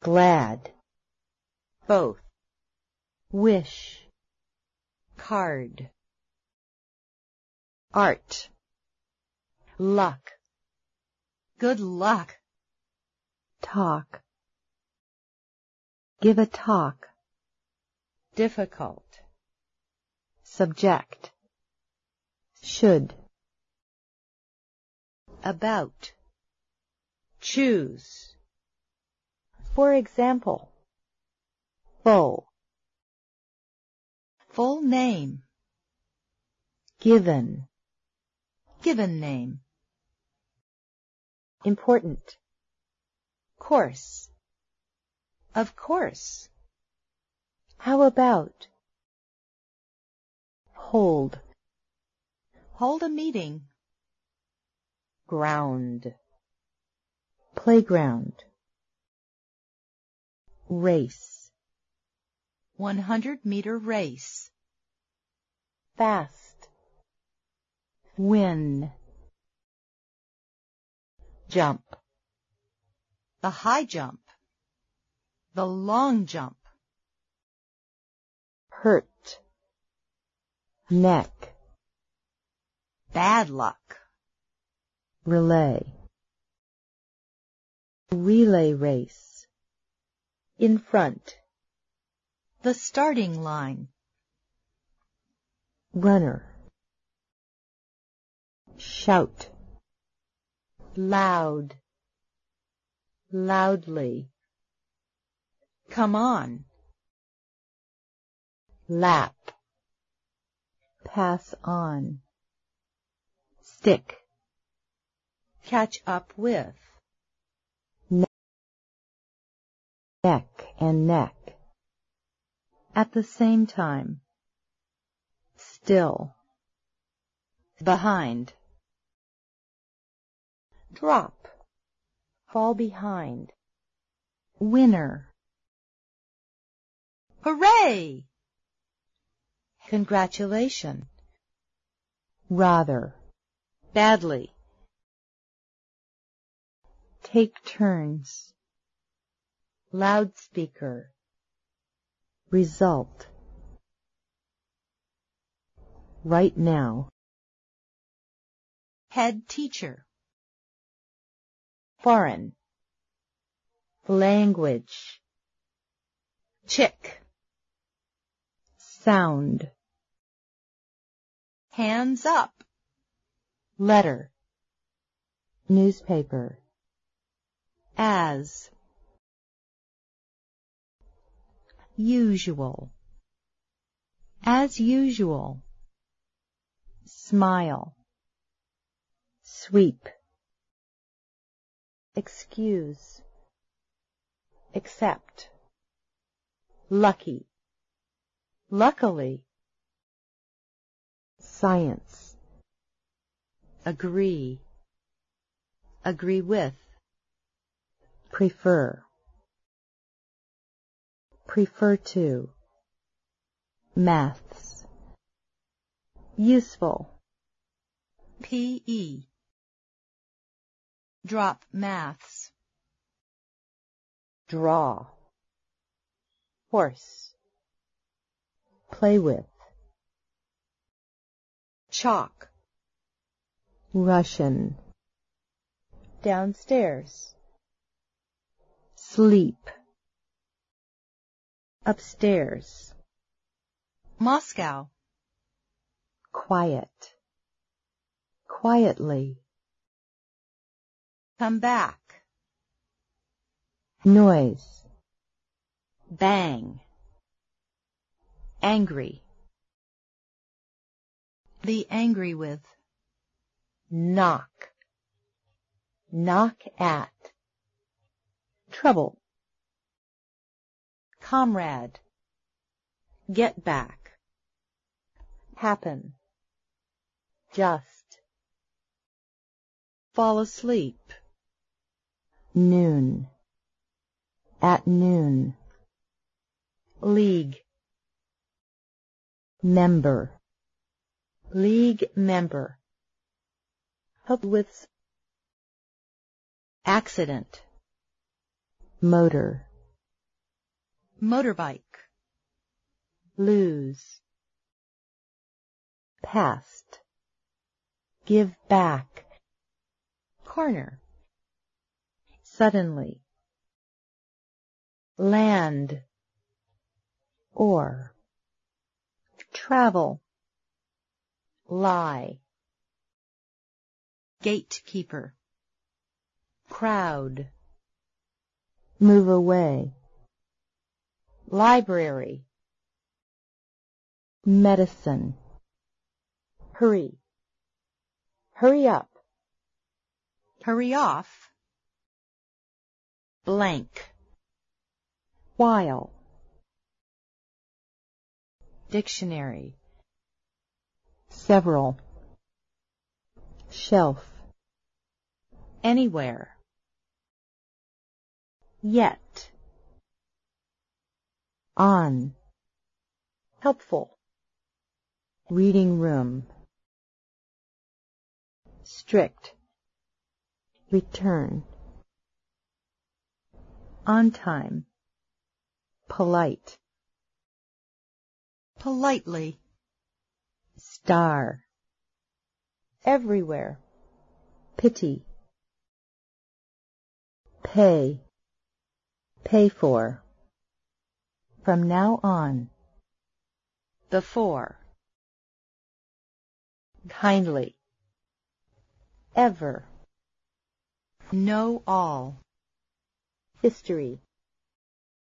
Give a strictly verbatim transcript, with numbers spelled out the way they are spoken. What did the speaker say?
glad, both, wish, card, art, luck, good luck, talk, give a talk, difficult, subject, should, about, choose. For example, full, Full name, given, given name, important, course, of course, how about, hold, hold a meeting, ground, playground, race, one hundred meter race, fast, win, jump, the high jump, the long jump, hurt, neck, bad luck, relay, relay race, in front, the starting line, runner, shout, loud, loudly, come on, lap, pass on, stick, catch up with, neck and neck, at the same time, still, behind, drop, fall behind, winner, hooray, congratulation, rather, badly, take turns, loudspeaker, result, right now, head teacher, foreign, language, chick, sound, hands up, letter, newspaper, as, usual, as usual, smile, sweep, excuse, accept, lucky, luckily, science, agree, agree with, prefer, prefer to, maths, useful, P E, drop maths, draw, horse, play with, chalk, Russian, downstairs, sleep, upstairs, Moscow, quiet, quietly, come back, noise, bang, angry, be angry with, knock, knock at, trouble, comrade, get back, happen, just, fall asleep, noon, at noon, league, member, league member, help with, accident, motor, motorbike, lose, past, give back, corner, suddenly, land, or, travel, lie, gatekeeper, crowd, move away, library, medicine, hurry, hurry up, hurry off, blank, while, dictionary, several, shelf, anywhere, yet, on, helpful, reading room, strict, return, on time, polite, politely, star, everywhere, pity, pay, pay for, from now on, before, kindly, ever, know all, history,